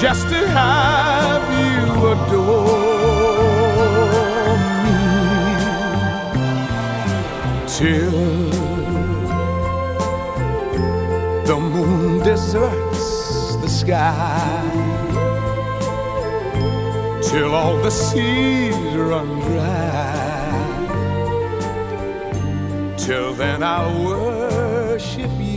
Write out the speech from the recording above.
just to have you adore me till the moon deserts the sky, till all the seas run dry. Till then I'll worship you